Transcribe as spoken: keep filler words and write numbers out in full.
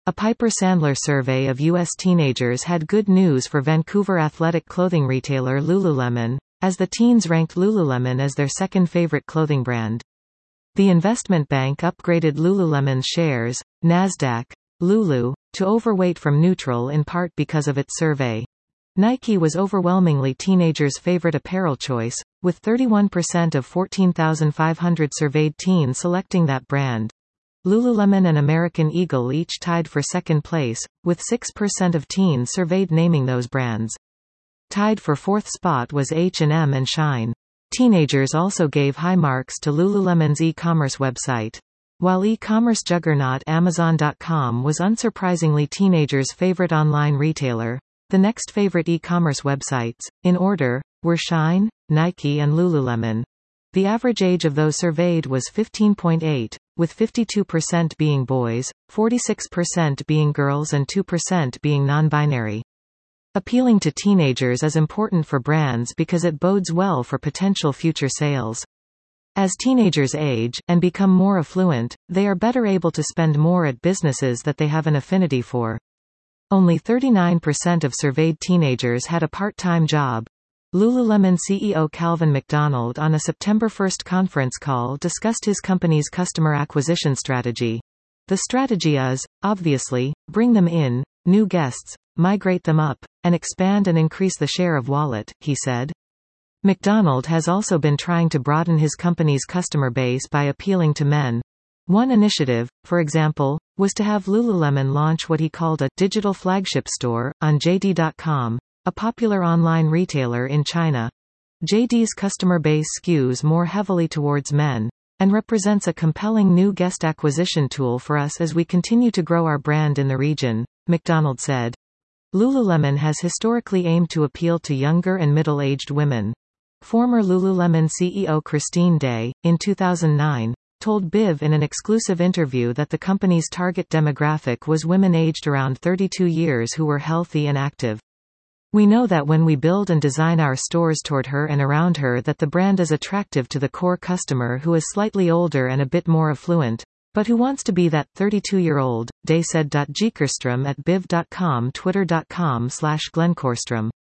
A Piper Sandler survey of U S teenagers had good news for Vancouver athletic clothing retailer Lululemon, as the teens ranked Lululemon as their second favorite clothing brand. The investment bank upgraded Lululemon's shares, Nasdaq, Lulu, to overweight from neutral in part because of its survey. Nike was overwhelmingly teenagers' favorite apparel choice, with thirty-one percent of fourteen thousand five hundred surveyed teens selecting that brand. Lululemon and American Eagle each tied for second place, with six percent of teens surveyed naming those brands. Tied for fourth spot was H and M and Shine. Teenagers also gave high marks to Lululemon's e-commerce website. While e-commerce juggernaut Amazon dot com was unsurprisingly teenagers' favorite online retailer, the next favorite e-commerce websites, in order, were Shine, Nike and Lululemon. The average age of those surveyed was fifteen point eight, with fifty-two percent being boys, forty-six percent being girls and two percent being non-binary. Appealing to teenagers is important for brands because it bodes well for potential future sales. As teenagers age, and become more affluent, they are better able to spend more at businesses that they have an affinity for. Only thirty-nine percent of surveyed teenagers had a part-time job. Lululemon C E O Calvin McDonald on a September first conference call discussed his company's customer acquisition strategy. The strategy is, obviously, bring them in, new guests, migrate them up, and expand and increase the share of wallet, he said. McDonald has also been trying to broaden his company's customer base by appealing to men. One initiative, for example, was to have Lululemon launch what he called a digital flagship store on J D dot com, a popular online retailer in China. J D's customer base skews more heavily towards men, and represents a compelling new guest acquisition tool for us as we continue to grow our brand in the region, McDonald said. Lululemon has historically aimed to appeal to younger and middle-aged women. Former Lululemon C E O Christine Day, in two thousand nine, told Biv in an exclusive interview that the company's target demographic was women aged around thirty-two years who were healthy and active. We know that when we build and design our stores toward her and around her that the brand is attractive to the core customer who is slightly older and a bit more affluent, but who wants to be that thirty-two-year-old, Day said. Geekerstrom at biv dot com Twitter dot com slash Glenn Korstrom